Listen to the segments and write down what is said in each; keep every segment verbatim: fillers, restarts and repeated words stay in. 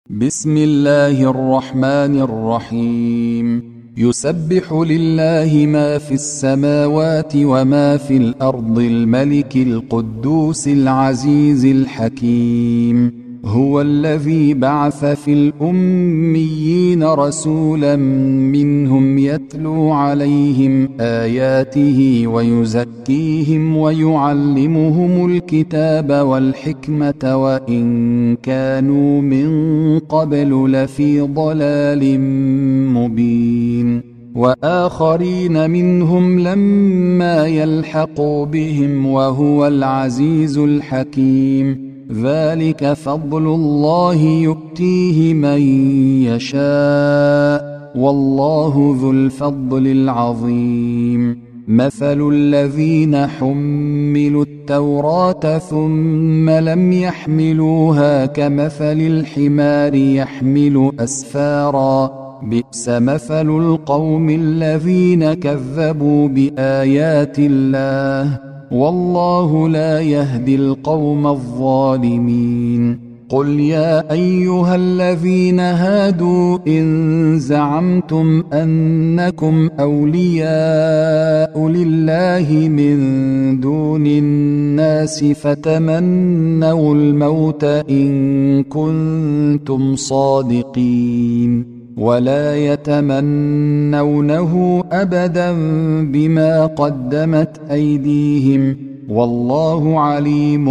بسم الله الرحمن الرحيم. يسبح لله ما في السماوات وما في الأرض الملك القدوس العزيز الحكيم. هو الذي بعث في الأميين رسولا منهم يتلو عليهم آياته ويزكيهم ويعلمهم الكتاب والحكمة وإن كانوا من قبل لفي ضلال مبين. وآخرين منهم لما يلحقوا بهم وهو العزيز الحكيم. ذلك فضل الله يؤتيه من يشاء والله ذو الفضل العظيم. مثل الذين حملوا التوراة ثم لم يحملوها كمثل الحمار يحمل أسفارا بئس مثل القوم الذين كذبوا بآيات الله والله لا يهدي القوم الظالمين. قل يا أيها الذين هادوا إن زعمتم أنكم أولياء لله من دون الناس فتمنوا الموت إن كنتم صادقين ولا يتمنونه أبدا بما قدمت أيديهم والله عليم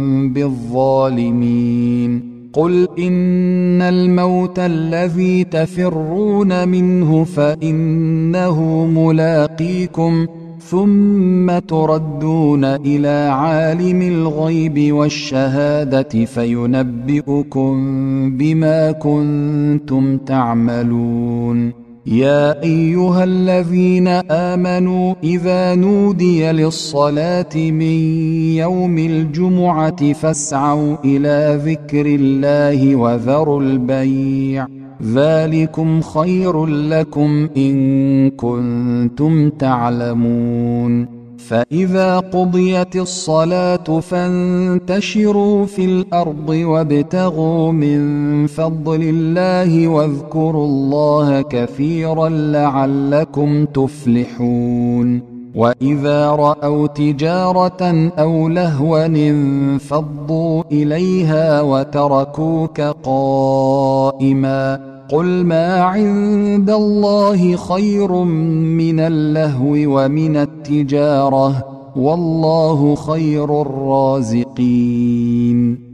بالظالمين. قل إن الموت الذي تفرون منه فإنه ملاقيكم ثم تردون إلى عالم الغيب والشهادة فينبئكم بما كنتم تعملون. يا أيها الذين آمنوا إذا نودي للصلاة من يوم الجمعة فاسعوا إلى ذكر الله وذروا البيع ذلكم خير لكم إن كنتم تعلمون. فإذا قضيت الصلاة فانتشروا في الأرض وابتغوا من فضل الله واذكروا الله كثيرا لعلكم تفلحون. وإذا رأوا تجارة أو لهوا انفضوا إليها وتركوك قائما قل ما عند الله خير من اللهو ومن التجارة والله خير الرازقين.